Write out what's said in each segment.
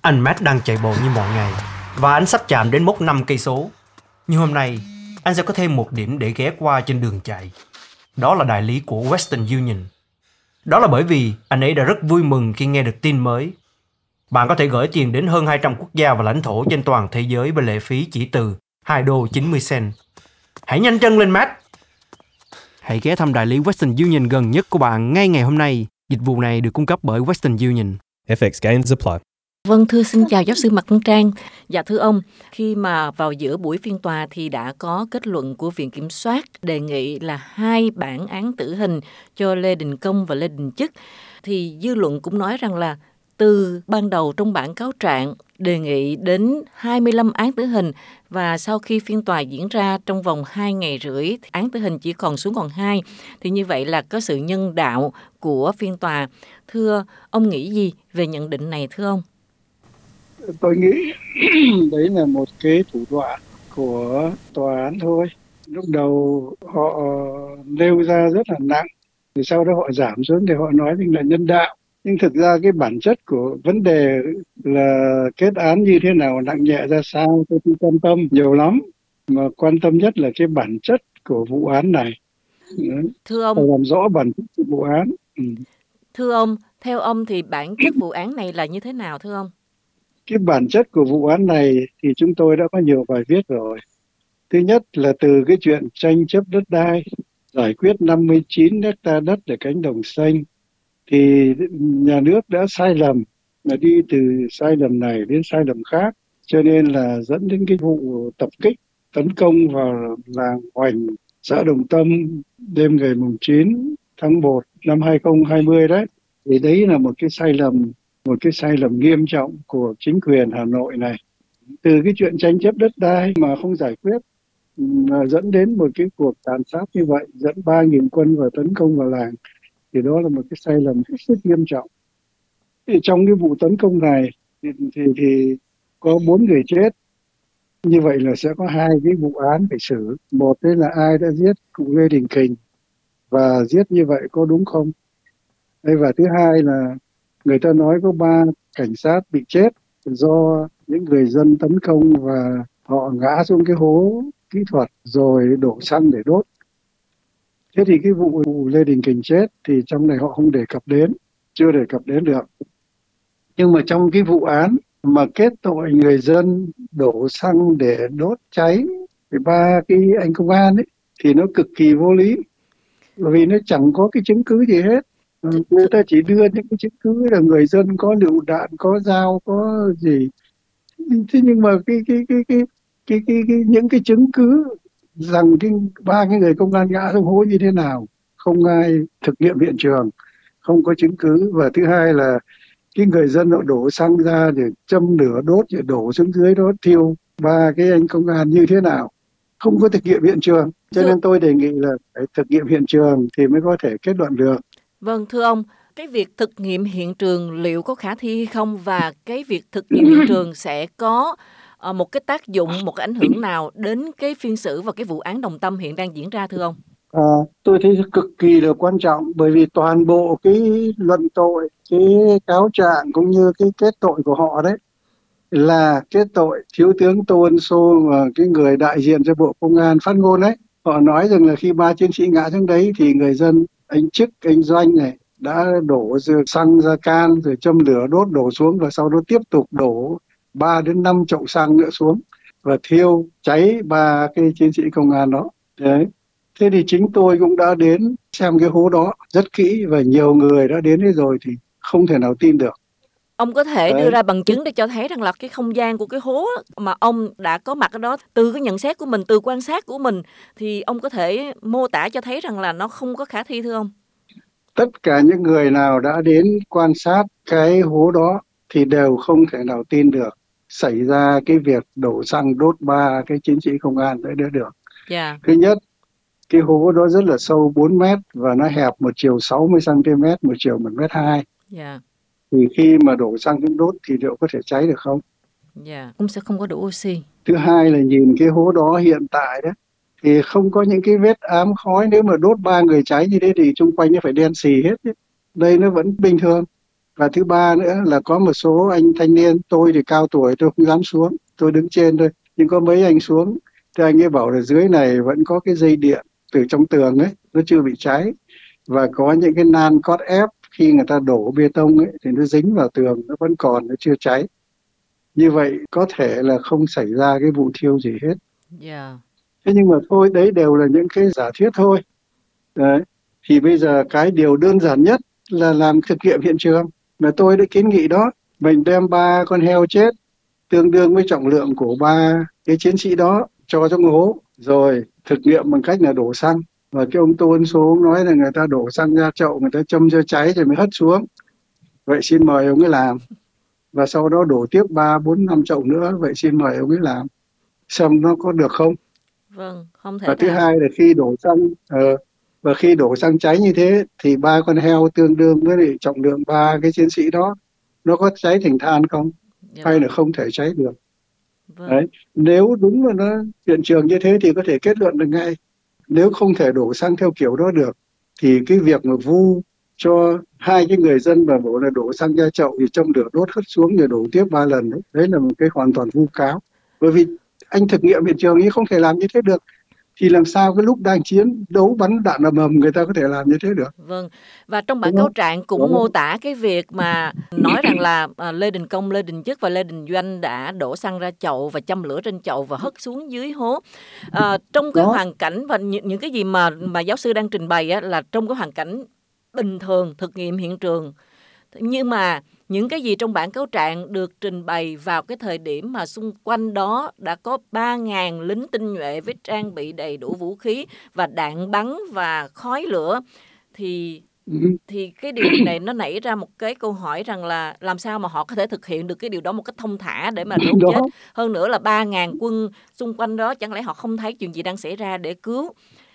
Anh Matt đang chạy bộ như mọi ngày và anh sắp chạm đến mốc 5 cây số. Nhưng hôm nay, anh sẽ có thêm một điểm để ghé qua trên đường chạy. Đó là đại lý của Western Union. Đó là bởi vì anh ấy đã rất vui mừng khi nghe được tin mới. Bạn có thể gửi tiền đến hơn 200 quốc gia và lãnh thổ trên toàn thế giới với lệ phí chỉ từ $2.90. Hãy nhanh chân lên, Matt! Hãy ghé thăm đại lý Western Union gần nhất của bạn ngay ngày hôm nay. Dịch vụ này được cung cấp bởi Western Union. FX gains apply. Vâng, thưa xin chào giáo sư Mạc Văn Trang. Dạ thưa ông, khi mà vào giữa buổi phiên tòa thì đã có kết luận của Viện Kiểm soát đề nghị là 2 bản án tử hình cho Lê Đình Công và Lê Đình Chứt. Thì dư luận cũng nói rằng là từ ban đầu trong bản cáo trạng đề nghị đến 25 án tử hình và sau khi phiên tòa diễn ra trong vòng 2 ngày rưỡi, án tử hình chỉ còn xuống còn 2. Thì như vậy là có sự nhân đạo của phiên tòa. Thưa ông nghĩ gì về nhận định này thưa ông? Tôi nghĩ đấy là một cái thủ đoạn của tòa án thôi. Lúc đầu họ nêu ra rất là nặng, thì sau đó họ giảm xuống để họ nói rằng là nhân đạo. Nhưng thực ra cái bản chất của vấn đề là kết án như thế nào, nặng nhẹ ra sao, tôi không quan tâm nhiều lắm. Mà quan tâm nhất là cái bản chất của vụ án này. Thưa ông, phải làm rõ bản chất của vụ án. Thưa ông, theo ông thì bản chất vụ án này là như thế nào thưa ông? Cái bản chất của vụ án này thì chúng tôi đã có nhiều bài viết rồi. Thứ nhất là từ cái chuyện tranh chấp đất đai, giải quyết 59 hectare đất để cánh đồng xanh, thì nhà nước đã sai lầm, là đi từ sai lầm này đến sai lầm khác, cho nên là dẫn đến cái vụ tập kích, tấn công vào làng Hoành, xã Đồng Tâm đêm ngày 9 tháng 1 năm 2020 đấy. Thì đấy là một cái sai lầm nghiêm trọng của chính quyền Hà Nội này. Từ cái chuyện tranh chấp đất đai mà không giải quyết mà dẫn đến một cái cuộc tàn sát như vậy, dẫn 3.000 quân vào tấn công vào làng, thì đó là một cái sai lầm hết sức nghiêm trọng. Thì trong cái vụ tấn công này thì có 4 người chết. Như vậy là sẽ có 2 cái vụ án phải xử. Một đấy là ai đã giết cụ Lê Đình Kình và giết như vậy có đúng không? Và thứ hai là người ta nói có 3 cảnh sát bị chết do những người dân tấn công và họ ngã xuống cái hố kỹ thuật rồi đổ xăng để đốt. Thế thì cái vụ Lê Đình Kình chết thì trong này họ không đề cập đến, chưa đề cập đến được. Nhưng mà trong cái vụ án mà kết tội người dân đổ xăng để đốt cháy thì 3 cái anh công an ấy thì nó cực kỳ vô lý, bởi vì nó chẳng có cái chứng cứ gì hết. Người ta chỉ đưa những cái chứng cứ là người dân có lựu đạn, có dao, có gì. Thế nhưng mà những cái chứng cứ rằng 3 cái người công an ngã xuống hố như thế nào, không ai thực nghiệm hiện trường, không có chứng cứ. Và thứ hai là cái người dân họ đổ xăng ra để châm lửa đốt, rồi đổ xuống dưới đó thiêu 3 cái anh công an như thế nào, không có thực nghiệm hiện trường. Cho nên tôi đề nghị là phải thực nghiệm hiện trường thì mới có thể kết luận được. Vâng, thưa ông, cái việc thực nghiệm hiện trường liệu có khả thi hay không, và cái việc thực nghiệm hiện trường sẽ có một cái tác dụng, một cái ảnh hưởng nào đến cái phiên xử và cái vụ án Đồng Tâm hiện đang diễn ra thưa ông? Tôi thấy cực kỳ là quan trọng, bởi vì toàn bộ cái luận tội, cái cáo trạng cũng như cái kết tội của họ đấy là kết tội thiếu tướng Tô Ân Sô và cái người đại diện cho Bộ Công an phát ngôn đấy. Họ nói rằng là khi 3 chiến sĩ ngã xuống đấy thì người dân, anh Chức, anh Doanh này đã đổ xăng ra can rồi châm lửa đốt đổ xuống, và sau đó tiếp tục đổ 3 đến 5 chậu xăng nữa xuống và thiêu cháy 3 cái chiến sĩ công an đó. Đấy. Thế thì chính tôi cũng đã đến xem cái hố đó rất kỹ, và nhiều người đã đến đấy rồi thì không thể nào tin được. Ông có thể đưa ra bằng chứng để cho thấy rằng là cái không gian của cái hố mà ông đã có mặt ở đó, từ cái nhận xét của mình, từ quan sát của mình, thì ông có thể mô tả cho thấy rằng là nó không có khả thi thưa ông? Tất cả những người nào đã đến quan sát cái hố đó thì đều không thể nào tin được xảy ra cái việc đổ xăng đốt 3 cái chiến sĩ công an đấy được. Yeah. Thứ nhất, cái hố đó rất là sâu 4 mét và nó hẹp một chiều 60 cm, một chiều 1,2 mét. Yeah. Thì khi mà đổ xăng xuống đốt thì liệu có thể cháy được không? Cũng sẽ không có đủ oxy. Thứ hai là nhìn cái hố đó hiện tại đó thì không có những cái vết ám khói. Nếu mà đốt 3 người cháy như thế thì xung quanh nó phải đen xì hết ấy. Đây nó vẫn bình thường. Và thứ ba nữa là có một số anh thanh niên, tôi thì cao tuổi tôi không dám xuống, tôi đứng trên thôi, nhưng có mấy anh xuống thì anh ấy bảo là dưới này vẫn có cái dây điện từ trong tường ấy, nó chưa bị cháy, và có những cái nan cót ép khi người ta đổ bê tông ấy thì nó dính vào tường, nó vẫn còn, nó chưa cháy. Như vậy có thể là không xảy ra cái vụ thiêu gì hết. Dạ. Thế nhưng mà thôi, đấy đều là những cái giả thuyết thôi. Đấy. Thì bây giờ cái điều đơn giản nhất là làm thực nghiệm hiện trường, mà tôi đã kiến nghị đó. Mình đem 3 con heo chết tương đương với trọng lượng của 3 cái chiến sĩ đó cho trong hố, rồi thực nghiệm bằng cách là đổ xăng. Và cái ông Tôn số ông nói là người ta đổ xăng ra chậu, người ta châm cho cháy rồi mới hất xuống. Vậy xin mời ông ấy làm. Và sau đó đổ tiếp 3, 4, 5 chậu nữa. Vậy xin mời ông ấy làm. Xem nó có được không. Vâng, không Và thể thứ nào. hai là và khi đổ xăng cháy như thế thì 3 con heo tương đương với lại trọng lượng 3 cái chiến sĩ đó, nó có cháy thành than không, Dạ hay là vâng. không thể cháy được. Vâng. Đấy, nếu đúng là nó hiện trường như thế thì có thể kết luận được ngay. Nếu không thể đổ xăng theo kiểu đó được thì cái việc mà vu cho 2 cái người dân mà bảo là đổ xăng ra chậu thì châm lửa đốt hất xuống rồi đổ tiếp 3 lần, đấy là một cái hoàn toàn vu cáo. Bởi vì anh thực nghiệm hiện trường ấy không thể làm như thế được, thì làm sao cái lúc đang chiến đấu bắn đạn ầm ầm người ta có thể làm như thế được, Vâng, và trong bản đúng cáo không? trạng Đó. cũng mô tả cái việc mà nói rằng là Lê Đình Công, Lê Đình Chất và Lê Đình Doanh đã đổ xăng ra chậu và châm lửa trên chậu và hất xuống dưới hố. Trong cái Đó. hoàn cảnh và những cái gì mà giáo sư đang trình bày á, là trong cái hoàn cảnh bình thường thực nghiệm hiện trường. Nhưng mà những cái gì trong bản cáo trạng được trình bày vào cái thời điểm mà xung quanh đó đã có 3.000 lính tinh nhuệ với trang bị đầy đủ vũ khí và đạn bắn và khói lửa, thì Ừ. cái điều này nó nảy ra một cái câu hỏi rằng là làm sao mà họ có thể thực hiện được cái điều đó một cách thông thả để mà đốt chết. Đó. Hơn nữa là 3.000 quân xung quanh đó, chẳng lẽ họ không thấy chuyện gì đang xảy ra để cứu.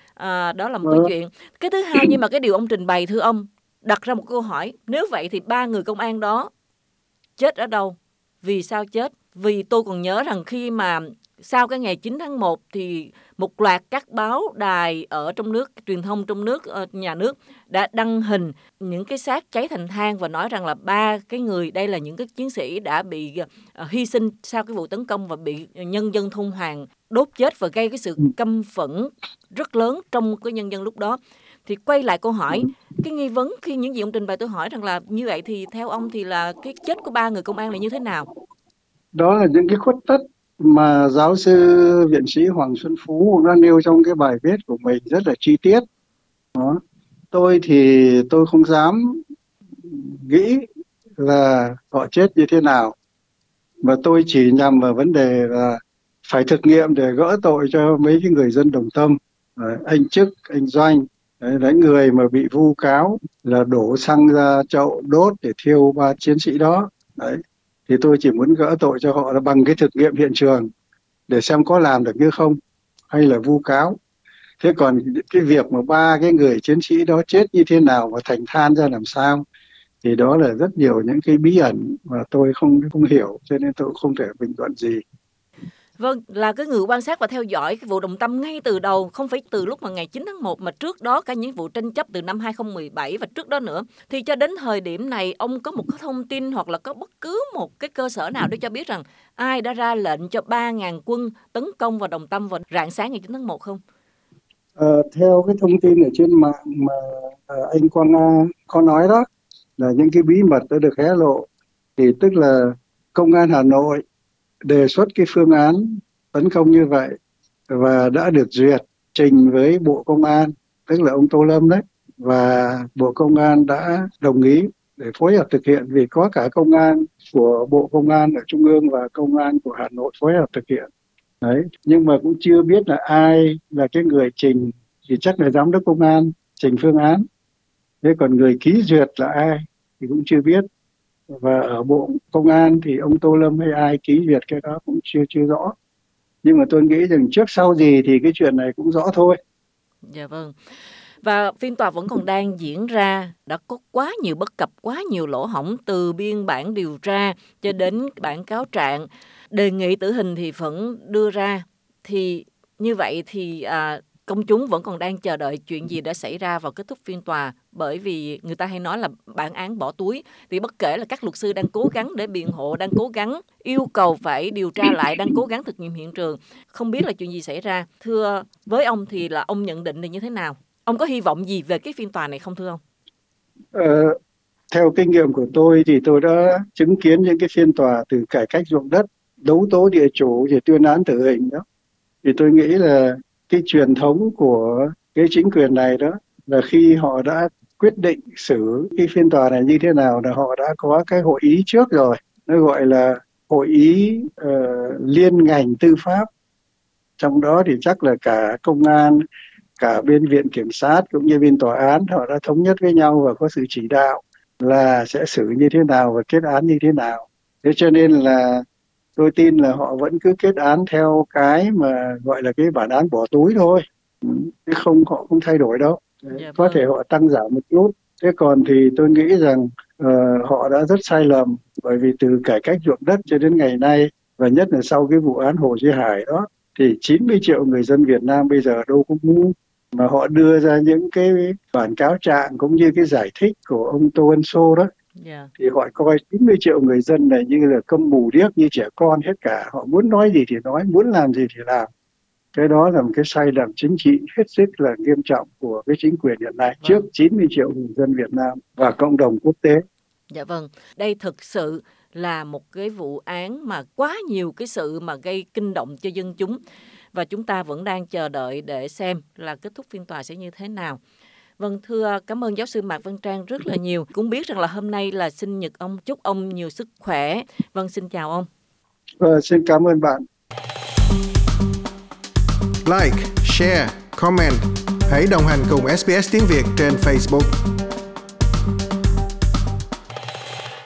Đó là một cái Đó. chuyện. Cái thứ hai, nhưng mà cái điều ông trình bày, thưa ông, đặt ra một câu hỏi. Nếu vậy thì 3 người công an đó chết ở đâu? Vì sao chết? Vì tôi còn nhớ rằng khi mà sau cái ngày 9 tháng 1 thì một loạt các báo đài ở trong nước, truyền thông trong nước, nhà nước đã đăng hình những cái xác cháy thành than và nói rằng là 3 cái người đây là những cái chiến sĩ đã bị hy sinh sau cái vụ tấn công và bị nhân dân thôn Hoàng đốt chết và gây cái sự căm phẫn rất lớn trong cái nhân dân lúc đó. Thì quay lại câu hỏi, cái nghi vấn khi những gì ông trình bày, tôi hỏi rằng là như vậy thì theo ông thì là cái chết của 3 người công an là như thế nào? Đó là những cái khuất tất mà giáo sư viện sĩ Hoàng Xuân Phú cũng đã nêu trong cái bài viết của mình rất là chi tiết. Đó. Tôi thì tôi không dám nghĩ là họ chết như thế nào, mà tôi chỉ nhằm vào vấn đề là phải thực nghiệm để gỡ tội cho mấy cái người dân Đồng Tâm. Đấy, anh Chức, anh Doanh, đấy người mà bị vu cáo là đổ xăng ra chậu đốt để thiêu 3 chiến sĩ đó. Đấy, thì tôi chỉ muốn gỡ tội cho họ là bằng cái thực nghiệm hiện trường để xem có làm được như không, hay là vu cáo. Thế còn cái việc mà 3 cái người chiến sĩ đó chết như thế nào và thành than ra làm sao thì đó là rất nhiều những cái bí ẩn mà tôi không hiểu, cho nên tôi cũng không thể bình luận gì. Vâng, là cái người quan sát và theo dõi cái vụ Đồng Tâm ngay từ đầu, không phải từ lúc mà ngày 9 tháng 1 mà trước đó cả những vụ tranh chấp từ năm 2017 và trước đó nữa. Thì cho đến thời điểm này, ông có một cái thông tin hoặc là có bất cứ một cái cơ sở nào để cho biết rằng ai đã ra lệnh cho 3.000 quân tấn công vào Đồng Tâm vào rạng sáng ngày 9 tháng 1 không? Theo cái thông tin ở trên mạng mà anh Quang Nga có nói đó, là những cái bí mật đã được hé lộ, thì tức là công an Hà Nội đề xuất cái phương án tấn công như vậy và đã được duyệt trình với Bộ Công an, tức là ông Tô Lâm đấy, và Bộ Công an đã đồng ý để phối hợp thực hiện, vì có cả công an của Bộ Công an ở Trung ương và công an của Hà Nội phối hợp thực hiện. Đấy, nhưng mà cũng chưa biết là ai là cái người trình, thì chắc là giám đốc công an trình phương án. Thế còn người ký duyệt là ai thì cũng chưa biết. Và ở Bộ Công an thì ông Tô Lâm hay ai ký duyệt cái đó cũng chưa rõ. Nhưng mà tôi nghĩ rằng trước sau gì thì cái chuyện này cũng rõ thôi. Dạ vâng. Và phiên tòa vẫn còn đang diễn ra, đã có quá nhiều bất cập, quá nhiều lỗ hổng từ biên bản điều tra cho đến bản cáo trạng. Đề nghị tử hình thì vẫn đưa ra. Thì như vậy thì công chúng vẫn còn đang chờ đợi chuyện gì đã xảy ra vào kết thúc phiên tòa, bởi vì người ta hay nói là bản án bỏ túi. Thì bất kể là các luật sư đang cố gắng để biện hộ, đang cố gắng yêu cầu phải điều tra lại, đang cố gắng thực nghiệm hiện trường, không biết là chuyện gì xảy ra. Thưa với ông thì là ông nhận định là như thế nào? Ông có hy vọng gì về cái phiên tòa này không thưa ông? Theo kinh nghiệm của tôi thì tôi đã chứng kiến những cái phiên tòa từ cải cách ruộng đất, đấu tố địa chủ thì tuyên án tử hình đó. Thì tôi nghĩ là cái truyền thống của cái chính quyền này đó là khi họ đã quyết định xử cái phiên tòa này như thế nào là họ đã có cái hội ý trước rồi. Nó gọi là hội ý liên ngành tư pháp. Trong đó thì chắc là cả công an, cả bên viện kiểm sát cũng như bên tòa án họ đã thống nhất với nhau và có sự chỉ đạo là sẽ xử như thế nào và kết án như thế nào. Thế cho nên là tôi tin là họ vẫn cứ kết án theo cái mà gọi là cái bản án bỏ túi thôi. Họ không thay đổi đâu. Có thể họ tăng giảm một chút. Thế còn thì tôi nghĩ rằng họ đã rất sai lầm, bởi vì từ cải cách ruộng đất cho đến ngày nay, và nhất là sau cái vụ án Hồ Duy Hải đó, thì 90 triệu người dân Việt Nam bây giờ đâu có ngu mà họ đưa ra những cái bản cáo trạng cũng như cái giải thích của ông Tô Ân Sô đó. Thì họ coi 90 triệu người dân này như là câm mù điếc, như trẻ con hết cả. Họ muốn nói gì thì nói, muốn làm gì thì làm. Cái đó là một cái sai lầm chính trị hết sức là nghiêm trọng của cái chính quyền hiện nay trước 90 triệu người dân Việt Nam và cộng đồng quốc tế. Dạ vâng, đây thực sự là một cái vụ án mà quá nhiều cái sự mà gây kinh động cho dân chúng, và chúng ta vẫn đang chờ đợi để xem là kết thúc phiên tòa sẽ như thế nào. Vâng, thưa cảm ơn giáo sư Mạc Văn Trang rất là nhiều. Cũng biết rằng là hôm nay là sinh nhật ông, chúc ông nhiều sức khỏe. Vâng, xin chào ông. Xin cảm ơn bạn. Like, share, comment. Hãy đồng hành cùng SBS tiếng Việt trên Facebook.